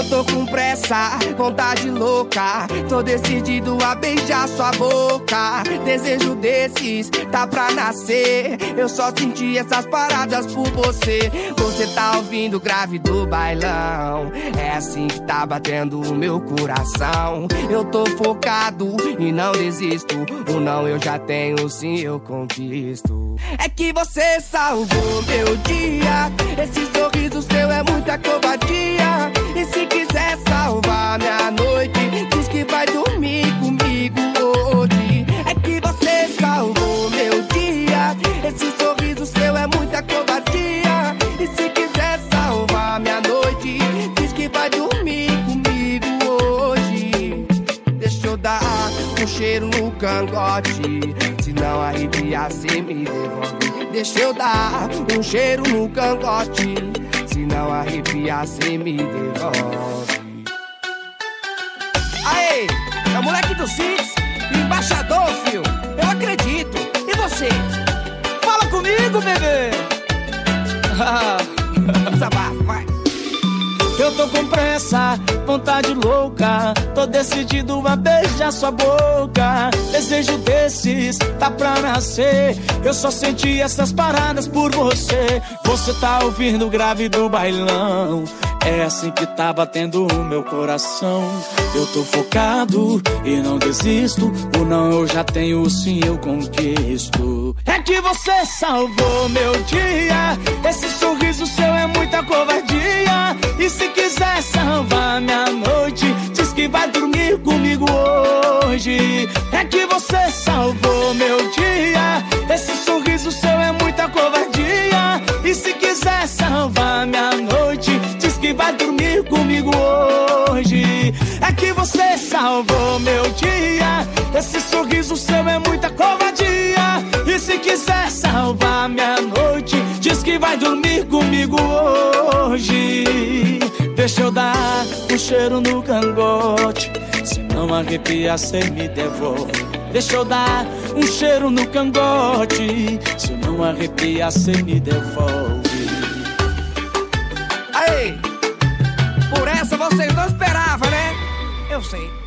tô com pressa, vontade louca, tô decidido a beijar sua boca. Desejo desses, tá pra nascer. Eu só senti essas paradas por você. Você tá ouvindo o grave do bailão. É assim que tá batendo o meu coração. Eu tô focado e não desisto. O não eu já tenho, o sim eu conquisto. É que você salvou meu dia. Esse sorriso seu é muita covardia. E se quiser salvar minha noite, diz que vai dormir comigo hoje. É que você salvou meu dia. Esse sorriso seu é muita covardia. E se quiser salvar minha noite, diz que vai dormir comigo hoje. Deixa eu dar um cheiro no cangote, se não arrepiar cê me devolve. Deixa eu dar um cheiro no cangote, se não arrepiar cê me devolve. Aê, é o moleque do Six, embaixador, fio. Eu acredito. E você? Fala comigo, bebê. Desabafo, vai. Eu tô com pressa, vontade louca, tô decidido a beijar sua boca. Desejo desses, tá pra nascer. Eu só senti essas paradas por você. Você tá ouvindo o grave do bailão. É assim que tá batendo o meu coração. Eu tô focado e não desisto. O não eu já tenho, o sim eu conquisto. É que você salvou meu dia. Esse sorriso seu é muita covardia. E se quiser salvar minha noite, diz que vai dormir comigo hoje. É que você salvou meu dia. Esse sorriso seu é muita covardia. E se quiser salvar minha noite, diz que vai dormir comigo hoje. É que você salvou meu dia. Esse sorriso seu é muita covardia. E se quiser salvar minha noite, diz que vai dormir comigo hoje. Deixa eu dar um cheiro no cangote, se não arrepiar cê me devolve. Deixa eu dar um cheiro no cangote, se não arrepiar cê me devolve. Aí, por essa vocês não esperavam, né? Eu sei.